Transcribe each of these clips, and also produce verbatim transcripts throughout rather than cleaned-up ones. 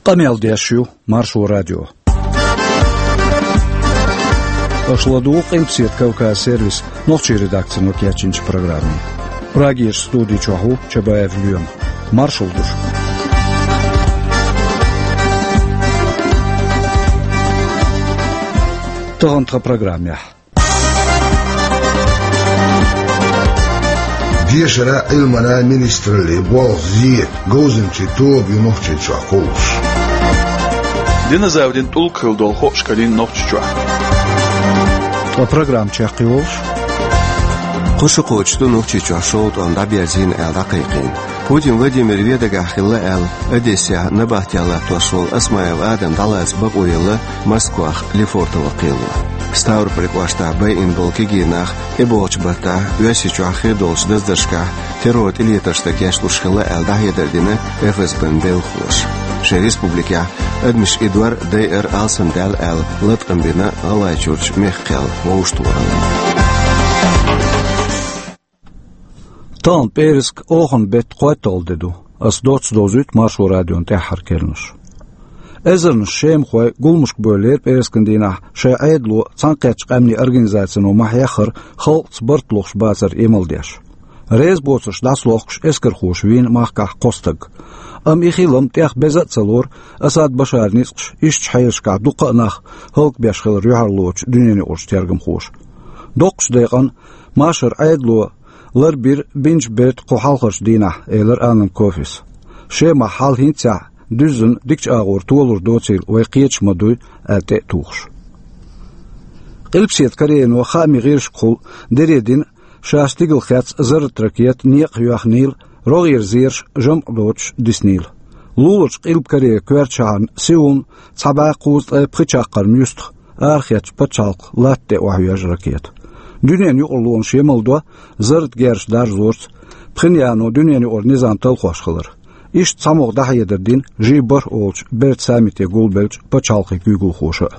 قميل ديشيو مارشو راديو أشلدوق إمسيت كوكا سيرفيس نوتشي редакция нокиячинч программы. Прагиш студии чаху Чабаев Льем. Маршал душ. Тохонтха программе. Дешера Эльмана министрли бол зиет гоузенчи тоб юнохчи чахуш. Динозаврин тулкал дол хошкалин нохччу. А программ чахиолш. قشقوش نوكتي شوط عن دبيزين الدقيقين. بودين Владимир Ведага خلا ال أديسيا نبات يلا توصل اسماعيل آدم دالاس بقويلا مسكوا لفورت وقيلا. ستاور بريكواشتا بين بولكيجيناخ إبوش بتا ويسيجو خيدولش دزدشكا تيروت إليترشتا كيشلوش خلا ال دهيدردينه إفس بندل خوش. شي ريسبوبليكا أدمش إدوار داير ألسن دال ال لطقنبنا الله يجورج ميخيل ووشتوران. Tan perisk ogen bet qoitol dedu, as dots dozut marsho radion te harkelnush. Ezern shem khoy gulmushk böler periskindina shay aydlu tsanqach qamni organizatsiyonu mahyakhir khalq bartlox bazar emaldesh. Rez botsush daslox esker khosh win mahkah qostag. Am ikhilum teх bezatsalor asad basharnis ish hayshka duqanakh khalq beshkhil ruharloch dünyani orç tergim khosh. Doqs degan mashar aydlu لر بير بنج بيت قحالخش دينا إلر آنن كوفيس شيء محل هنتسع دزن ديكش آغور طولور دوتيل ويقيتش مدوي آتاء توخش قلب سيد كريين وخامي غيرش قول دريدين شاستيقل خاتس زرت ركيت نيق يوخنيل روغير زيرش جمع دوتش ديسنيل لولش قلب كريه كوارتشان سيون صباق قوز بخيتشاقر ميستخ آرخيتش بتشالق لاتة وحياج ركيت Dünyanı yolluğun şemalda zırt gerş dar zorç, pxinyanı dünyanı or nizam talxoş qılır. İş samoq daha yedirdin, jibir olç, bert samite gulbelç, paçalqı gügül xoşu.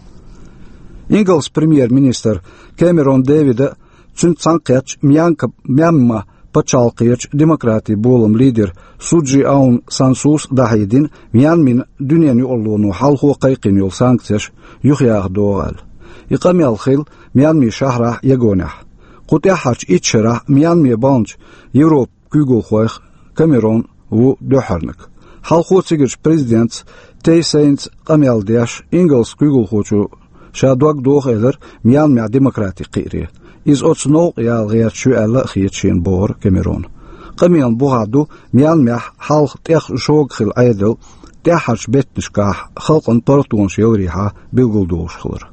Ingles Premier Minister Cameron David'e çün tsanqyaç Myanka Myanma paçalqıyaç demokrati bolum lider Suji Aung San Suu daha yedin, Myanmin dünyanı yolluğunu hal huquqin yol sanksiyaş yuxyaq doğal. إقامة الخيل ميانمي شهرة يجونح قطع حج إتشرة ميانمي بانج يوروب كيغو خويخ كاميرون و دوحرنك حال خود سيجرش بريزيدنت تي سينت قاميال دياش إنجلس كيغو خوشو شادوك دوخ إذر ميانمي ديمقراطي قيري إز أتس نوق يال غير شو ألا خيتشين بور كاميرون قاميال بوغادو ميانمي حال تيخ شوق خيل أيدل تيحرش بيتنشكاح خلقن برطون شيوريها بيلغلدوش خلر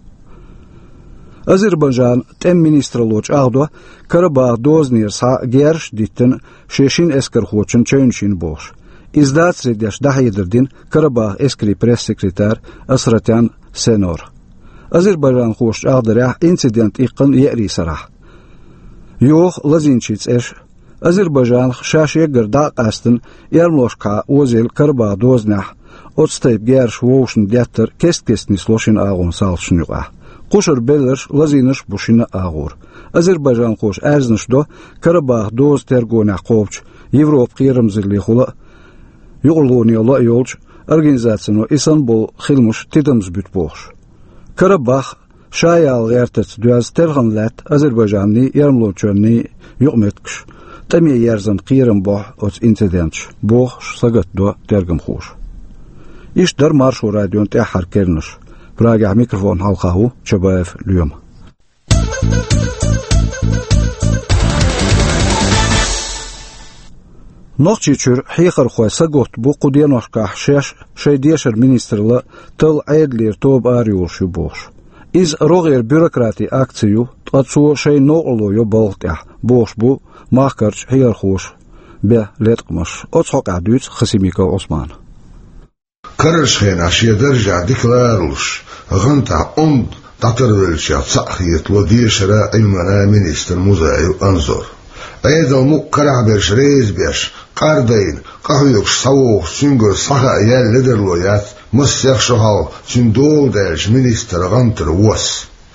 Azerbaycan tem ministroloç ağdo Karabağ doznir sa gerş ditin şeşin esker xoçun çöynşin boş. İzdat redyaş daha yedirdin Karabağ eskri pres sekreter Asratan Senor. Azerbaycan xoş ağdara incident iqin yeri sarah. Yox lazinçiç eş Azerbaycan şaşıya gırda qastın yarmloşka ozel Karabağ doznah otstayb gerş woşun dyatter kest-kestni sloşin ağon salşnyqa. Quşur belirş lazinish bushina ağur. Azerbaycan qoş erznishdo Karabağ doz tergona qovch Yevropa qiyrimzili xula yo'lg'oni yo'la yo'lch organizatsiyano Istanbul xilmush tidams bütbox. Karabağ şayal yertet düaz terg'anlat Azerbaycanni yarmlochni yo'qmetkish tami yerzan qirim boh ot incident boh sagatdo tergim xoş. İş dar marsho radion te harkernish راجع ميكروفون حلقه شباب اليوم نوختيچر حيخر خو سغوت بو قدينوش كاحشش شيديشر مينسترلا تل عيدلير توب اريوش بوش از روغير بيروقراتي اكسيو تقصو شي نوقلو يو بولتيا بوش بو ماخكرش حير خوش به لتقمش اوتسوق عدوت خسيميكا عثمان كرشخين عشية درجة ديكلارلش غنتا أند تطرولشا صحيت لوديشرا إلمنا مينستر موزايو أنظر أيضا مقرع برش ريز بيش قاردين قهويوكش صووخ سنگر صحا يال لدرلويات مسيخ شهال سندول دالش مينستر غنتر وس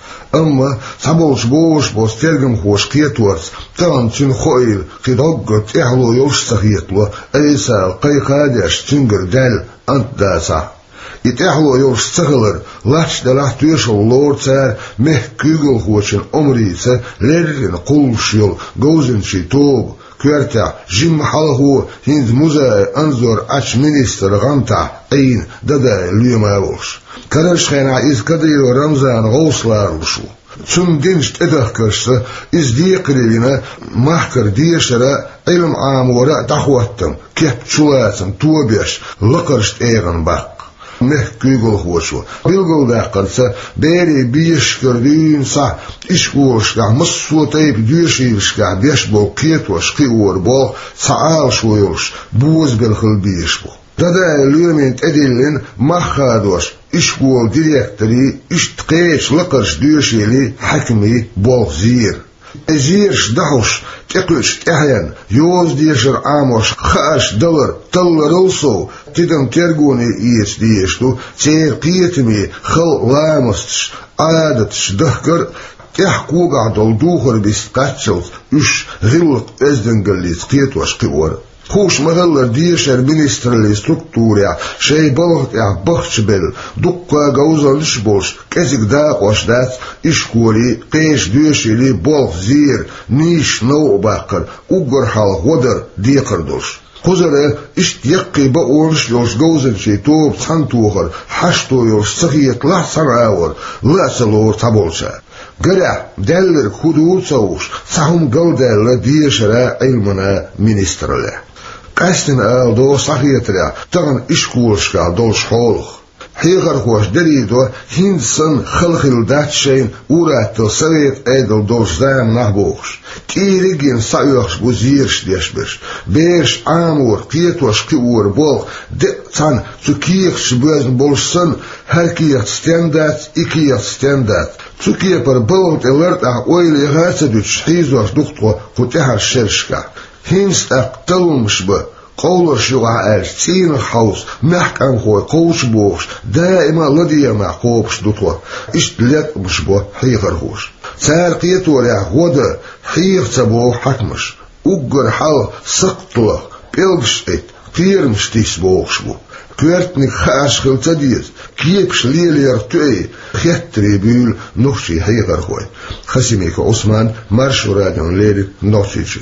أما سبولش بوش بوس ترجم خوش قيتورس تان تن خويل قدقت إحلو يوش سخيطلو أيسا قي قادش تنقر دل أنت داسا يتحلو يوش سخلر لاتش دلاح تويش اللور تار مه كيغل خوشن أمريسا لرن قلشيل جوزن شي توب كيرتع جيم حاله هند موزا أنظر أش مينيستر غامتع أين دادا اليوم أولش كرش خينا إز كديو رمزان غوصلار وشو ثم دينشت إدخكرشت إز دي قريبنا محكر ديشرا علم عام وراء تحواتم كيف تشواتم توبيش لقرشت إيغن باق مه كيغل خوشو بيلغل داقرسا بيري بيشكردين صح إشكوشكا مصو تايب ديشيلشكا بيشبو كيتوش قيور بو سعال شويوش بوز بالخل بيشبو دادا اليومين تأدلين مخادوش إشكول ديريكتري إشتقيش لقرش ديشيلي حكمي بو زير أزيرش دحوش تقلش تحيان يوز ديشر عاموش خاش دلر تل رلسو تدم ترغوني إيش ديشتو تير قيتمي خل لامستش عادتش دهكر تحقوق عدل دوخر بيستقاتشلت إش غلق أزدنقليت قيتوش قيور خوش مغلر ديشر بنسترلي ستركتوريا شاي بلغت يا بخشبل دقا جوزا لشبوش كازك داقوش دات إشكولي قيش ديشيلي بلغ زير نيش نو باقر أقر حال غدر ديقردوش خزره اشت يقي بقورش يوش جوزن شي توب تحنتوغر حشتو يوش سخيط لا سرعاور لا سلور تبولشا قرع دلر خدود سوش سهم قودة ديشرا علمنا منسترله قاستن آل دو صحيترا تغن إشكولشكا دولش حولخ حيغر خوش دريدو هندسن خلخل داتشين وراتل سريت ايدل دولش دام نحبوخش كيريجين سايوخش بوزيرش ديشبش بيش عامور قيتوش قيور بولخ دقتان تكيخش بوزن بولشسن هركيخ ستاندات إكيخ ستاندات تكيخ بر بلغت الارت اه ويلي غاسدوش حيزوش دكتو فتحر شرشكا هنست اقتلمش بو قولر شغع اش تين الحوص محكم خوي قوش بوش دائما لدي مع قوبش دوتور اشتلت مش بو حيغر هوش سارقيت وريا غودا حيغ تبو حكمش اقر حال سقطله بيلغش ات قير مش تيس بوش بو كويرتني خاش خلتديز كيبش ليل يرتوي خيتري بيول نوشي حيغر خوي خسيميك عثمان مرش وراديون ليري نوشيشي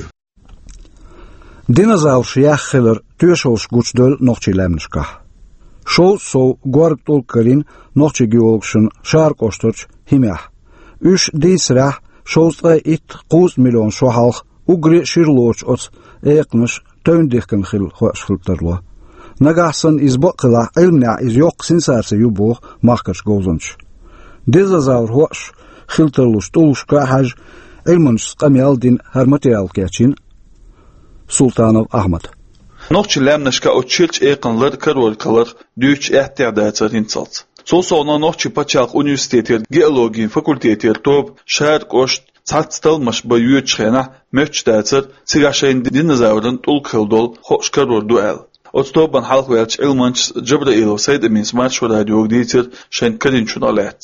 Dinozaur sjachler tuursols gutsdul nochtje lemniskah. Шо со горг толкарин nochtje geolgschen sharkostorch himach. Üş disrah шосtra it qus miljon sohalch ugri shirloch ots eqnish töndikken khil khoshfulterlo. Nagahsan izbaqla ilmna iz yoq sinsarse yubo machkach gozonch. Dinozaur hosh khilterlus tulushka haj ilmunch qamyaldin har material kachin Sultanov Ahmad. Nochtje lemniska otchilch eqanlar karolkalar düç ehtiyadatlar hinsalt. Sol sonra nochtje pachaq universiteter geologi fakulteter top şark ost satstalmış ba yüçxena möçdatsar sigaşayn dinozavrın tulkıldol hoşkaror duel. Otstoban halkvelch ilmanch Jabrailov Said Emin Smart Radio Dieter şen kadinchunalat.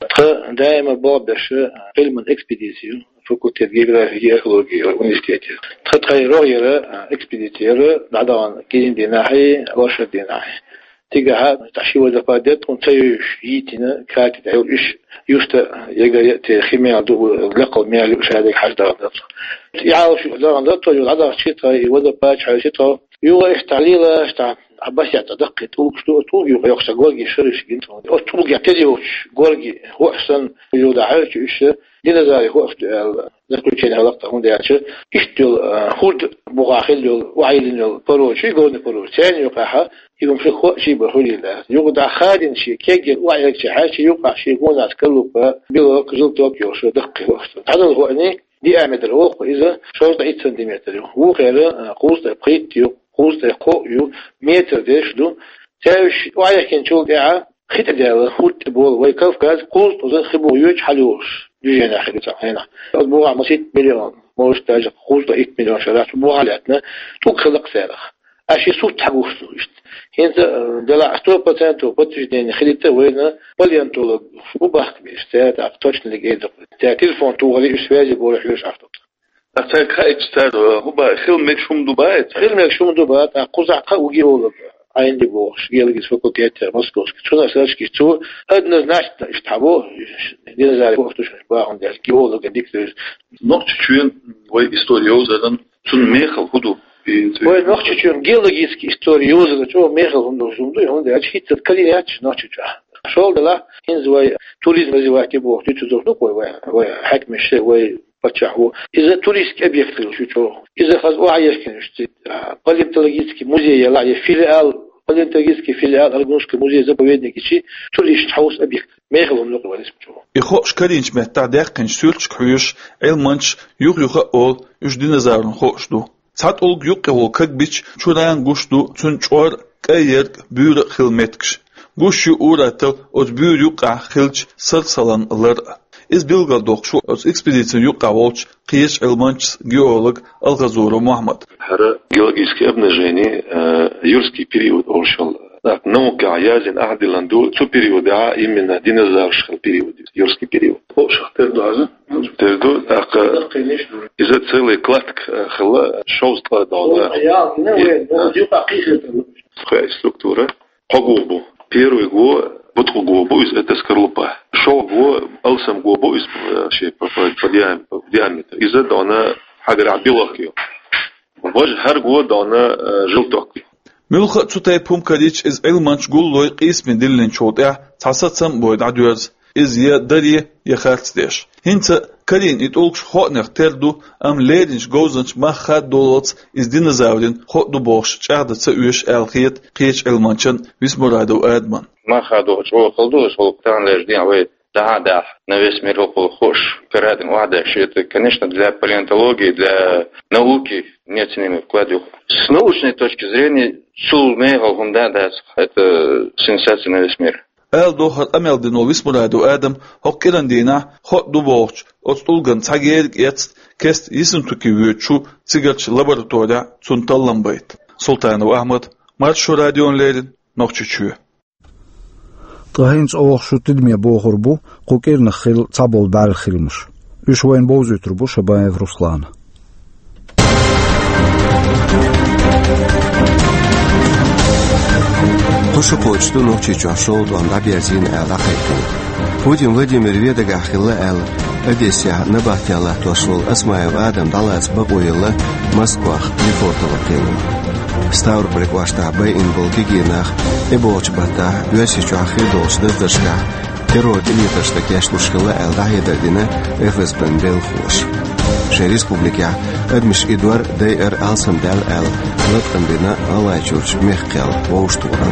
دائما بابش علم اكسبيديسيون فكوتيت جيوغرافي جيولوجي universiteti. تخيل رؤية اكسبيديتير بعدان كين ديناحي ورشة ديناحي. تيجها تحشي وزفادات ونتيش يتنا كاتي تعول إيش يست يجا تخيميا دو لقوا ميالي إيش هذا حاجة دارت. يعرف شو دارن دارت يقول هذا شيء ترى وزفات حاجة شيء ترى يوغا إحتاليلا إحتال عباس يعتدق توك تو تو يوغا يخش غورجي شرش جنتو أو توك يعتديوش غورجي هو أحسن يودا عارف إيش دينازاري هو أفتال ذكر شيء هذا هون ده أشياء إشتول خود بغاخيل يول وعيلين يول بروش شيء قولنا بروش ثاني يقعها يقوم في خو شيء بحولي الله يقعد خادن شيء كيجي وعيك شيء حاجة يقع شيء يكون أتكلم بيلو كزل توك يوش دقي وقت هذا هو أني دي أعمد الوقت إذا شرط عشرة سنتيمتر هو غير قوس تبقيت يو قوس تقو يو متر ديش دو تاوش وعيك نشول دعاء خيط دعاء خود بول ويكاف كاز قوس تزن خبو يوش حلوش ديجينا خليتا هنا أطبوع مسيت مليون موش تاج قوس تا إيت مليون شرات بوع لاتنا توك خلق سارخ أشي صوت حقوسه إشت هنت دلع ستة بالمئة بتجدين خليته وين بليان طول شو بحكي بيشتات أكترش اللي جاي ده تا تلفون توغلي إسفاجي بقول حيوش عفتك أتاك خايف تار هو خيل شوم دبات خيل شوم دبات قزع قوي ولا عندي بوش جيل جس فكرتيات مسكوس شو ناس كي تو أدنى ناس يشتعبوا دين زاري وقتش باعهم ده جيولوج ديك نقطة شوين وي إستوريوز هذا شون ميخل هدو وي نقطة شوين جيولوجيسكي إستوريوز هذا شو ميخل هندو شومدو هندو أشي تتكلم أشي نقطة شو ده هنز وي توريزم زي واحد بوه تيجي نقول وي وي حكم الشيء وي بتشعو إذا توريست أبيكت شو شو إذا خذ وعيش كنشت палеонтологический музей يلا филиал палеонтологический филиал Аргунский музей заповедник شيء توريست حوس أبيكت ما يخلون نقول اسمه شو إخو شكرينش مهتا دقن سولش كويش علمانش يوغ يوغ أول يش ديناصورن خوشدو سات أول يوغ هو كبيش شوران غوشدو تنشور كأير بير خلمتكش غوشي أوراتل أز بير يوغ خلش سرسلان لر إز بيلغال دوغ شو أز إكسبيديشن يوغ والش قيش علمانش جيولوج الغزور محمد هذا геологическое обнажение юрский период ошел. Так, наука язен ахдиланду цу период, а именно динозаврский период, юрский период. Ошел тердуаза. Терду, так из-за целый кладк хла шоустла дала. Я, не, не, не пакишет. Какая структура? Погубу. Первый год Потом глобу из это скорлупа. Шоу го, алсам глобу из шей по по диаметр. Из этого она хагра белокью. Вож хар год она желток. ملخ تطيب هم كريش إز علمانش قول لوي قيس من دلين شوطع تصاتصم بويد عدوز إز يا دريه يخارت ديش هنت كرين يتقولش خونخ تردو أم ليدنش جوزنش ما خاد دولت إز دينازاورين خود دو بوش شعد تسويش الخيط قيش علمانشن ويس مرادو آدمان ما خادو شو خلدوش ولقطان لجدين وي да, да, на весь мир около хош, переден ладящий. Это, конечно, для палеонтологии, для науки неоценимый вклад. С научной точки зрения, это сенсация на весь мир. Эл дохар амел динол висмураду Адам, хоккеран дина, хот дубоч, отстулган цагерг jetzt, кест исентуки вючу, цигарч лаборатория, цунталламбайт. Султанов Ахмад, Маршо радион лерин, нохчучу. Тахинц оох шутидмия бохорбу, кукерна хил цабол бар хилмуш. Үш вайн бозутрубу Шабаев Руслан. Кошу почту ночи чашол донда бязин эла хайкин. Путин Владимир Ведага хилла эл Одесса набахтяла тошвол Асмаев Адам далац бабойла Москва Лефортово кенин. Ставр приквашта бай инбол гигинах эбоч бата юаси чахи долш дыздышка террор имиташта кяшлушхила эл дахидадина эфэс бендел хош. Ше республика адмиш идвар дэр алсам дал эл латкандина алайчурч мехкел воуштуран.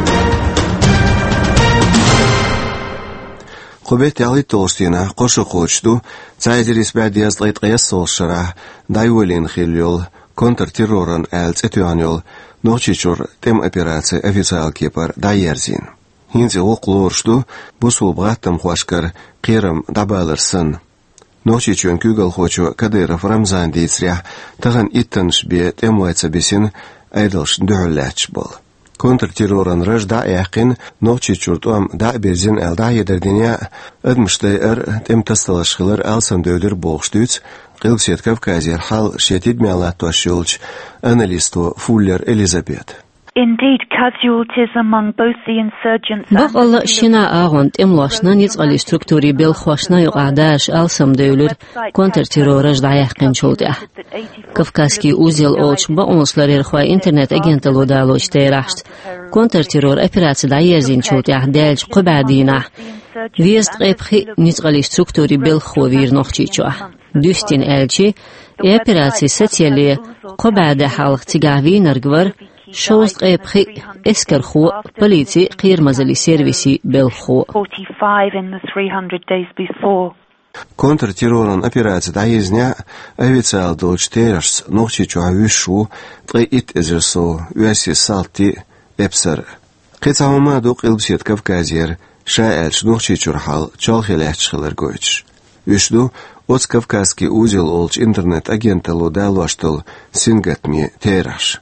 Қобет яли толстина қошу қочту цайдерис бәдияз лайт қияс солшара дайволин хилюл контртерроран әлц этуанюл ночичур тем операция официал кепар дайерзин. Хинзи оқлоршту бусул бғаттым хуашкар қирым дабалырсын. Ночичуан күгіл хочу Кадыров Рамзан дейцря тағын иттанш бе темуайца бесін айдылш дүғіләч бол. Контртерроран рыж да яқин ночичур туам да берзин әл да едердене әдміштай әр тем тасталашқылар алсан дөйлер болғштуц Қилксет Кавказер хал шетид мялат тошулч аналисту Фуллер Элизабет. Indeed, casualties among both the insurgents and بقى شنا أغنت إملاشنا نيزغالي ستركتوري بالخواشنا يقعداش ألسم دولر كونتر تيرورج دعيقين شوطة كفكاسكي أوزيل أولش بأونسلر يرخوا إنترنت أجنتلو دالوش تيراشت كونتر تيرور أبيراتي دعيزين شوطة دالج قبعدينا ويست غيبخي نيزغالي ستركتوري بالخوفير نوخشيشوا دوستين ألشي أبيراتي ستيالي قبعد حالق تيغاوي نرغور شوست قيبخي اسكر خو بليتي قير مزلي سيرفيسي بالخو forty-five in the three hundred days before. Контртерроран операция дайзня официал долч терш ночи чуавишу триит эзерсо юаси салти эпсер. Қицаума дуқ илбсет Кавказер шаэлш ночи чурхал чалхилячхылар гойч. Вишду оц Кавказский узел олч интернет агенталу далваштыл сингатми тераш.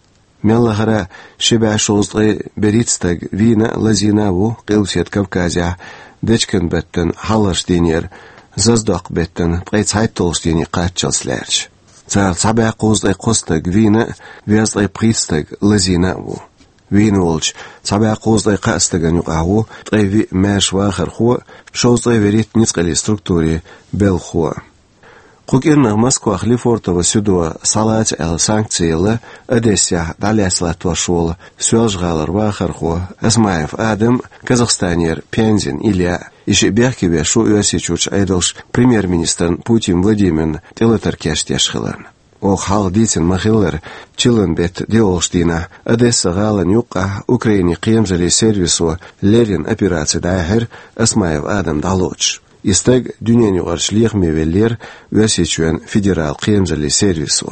ملهرا شبع شوزطي بريتستغ فينا لزيناو قلسيت كوكازيا دچكن بتن حلش دينير ززدق بتن قيت هايتولش ديني قاتشلس لارش زار صبع قوزطي قوستغ فينا ويزطي بريتستغ لزيناو وينولج صبع قوزطي قاستغن يقعو طيفي ماش واخر خو شوزطي وريت نسقلي ستруктуре بل خو قوكيرنا Москва Лефортово сюда салать эл санкциялы Одессе далясла тошол сёжгалар вахархо Асмаев Адам Казахстанер Пензин Илья иши бяхкеве шу Иосичуч айдалш премьер-министр Путин Владимир Телетаркештешхилан о хал дитин махиллер Чиланбет Диолштина Одесса галан юqa Украине кемжали сервису Лерин операция дайхер Асмаев Адам далоч Истег дюнен югаршлих мевеллер Весичуен федерал кемжали сервису.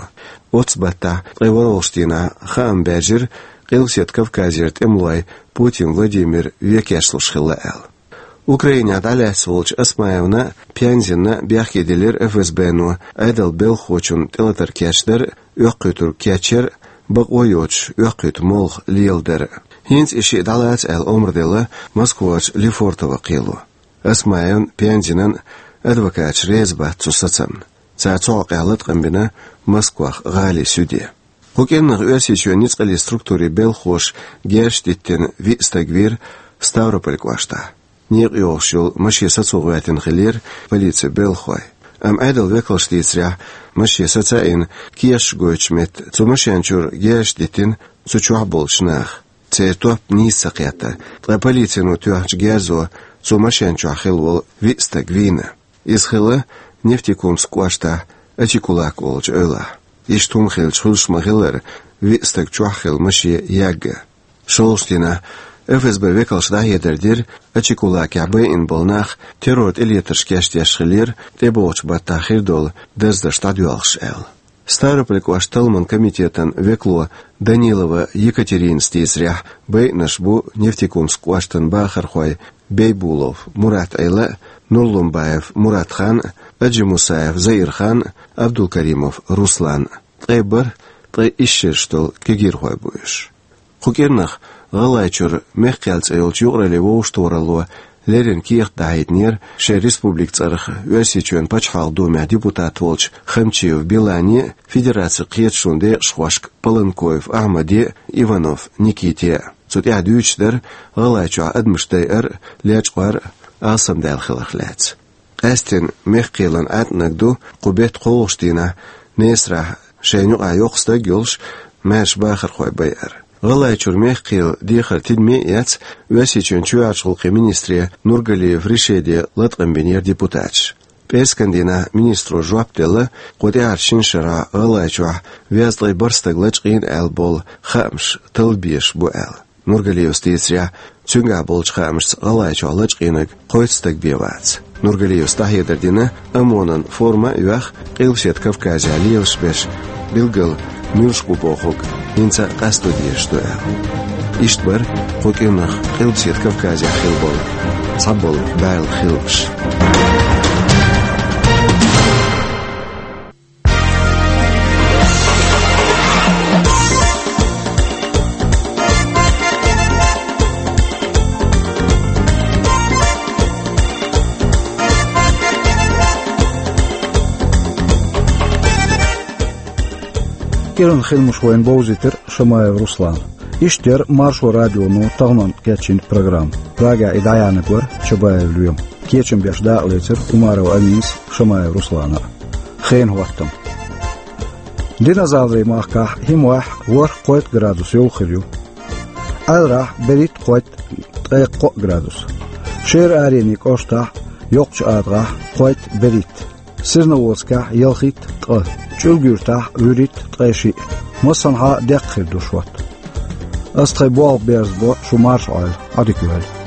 Оцбата Эворолштина Хам Беджер Килсет Кавказерт Эмлай Путин Владимир Векешлшхила эл. Украина далясволч Асмаевна Пянзина бяхкеделер эф эс бэ-ну айдал бел хочун телетаркештер өккүтүр кечер баг ойоч өккүт мол лиелдер. Хинц иши далац эл омрдела Москвач Лефортово килу. Асмаевн Пянзинан адвокат резба цусацан. Цацоқ ялат қамбина Москвах гали сюде. Хукеннах өсичуен ницқали структуре бел хош герштиттен вистагвир Ставрополь квашта. Нир йошул маши сацуғуатин хилер полиция бел хой. Ам айдал веклштицря маши сацаин кеш гойчмет цумашянчур герштиттен цучуах болшнах. Цейтоп нисақята. Тра полицияну тюахч герзо цумашянчуах хилвол вистагвина. Исхила нефтекумск квашта ачикулак волч ойла. Иштум хил чхулшмахилер вистаг чуахил маши ягга. Шолштина эф эс бэ векалшда едердир ачикулак ябы ин болнах террор элетршкешт яшхилер тебоч баттахир дол дезда штадюалш эл. Ставрополь квашталман комитетан векло Данилова Екатерин стизря бэй нашбу нефтекумск кваштан бахархой Бейбулов Мурат Айла Нурлумбаев Муратхан Аджи Мусаев Заирхан Абдулкаримов Руслан Тайбар Тай ишшер штол кегирхой буеш. Хукернах галайчур мехкалц эйлч юграли воуштурало Лерин киех дайднер ше республик царх Өсичуен пачхал думе депутат волч Хамчиев Белани Федерация Киетшунде Шхвашк Паланкоев Ахмади Иванов Никите Цутя дючдер галайчу адмштайр лячқар асам далхилахлац. Астин мехкелан атнагду қубет қолштина несра шейну айоқста гюлш мәш бахар хой байар. Галайчур мехкел дихар тидме яц Өсичуен чуачылқы министре Нургалиев решеде латқамбенер депутатш. Пескандина министру жуаптелы қодяр шиншара галайчуа вязлай барстаглачқин әлбол хамш тылбеш бу әл. Нургалиев стейсря цюнга болчхамш галайчу алачқиныг қойстаг бевац. Нургалиев стахедердина амонан форма юах қилшет Кавказия лиевшбеш билгыл мюшку похук инца қастудиешту әл. Иштбар қокенах қилшет Кавказия хилбол. Сабол байл хилбш. Керен хилмушвоен боузитер Шамаев Руслан. Иштер маршо радиону тагнан кетчин программ. Прага идаяныквар Чабаев Люем. Кетчин бешда летер Умаров Амис Шамаев Руслана. Хейн хуаттам. Динозавры махка химуах вар қойт градус юлхирю. Адра берит қойт тайқо градус. Шер ареник ошта йоқч адра қойт берит. Сирноводска елхит тqa. Чулгюрта вюрит тqайши. Масанха декхир душват. Астхай буал берзбо шумарш айл адикюэл.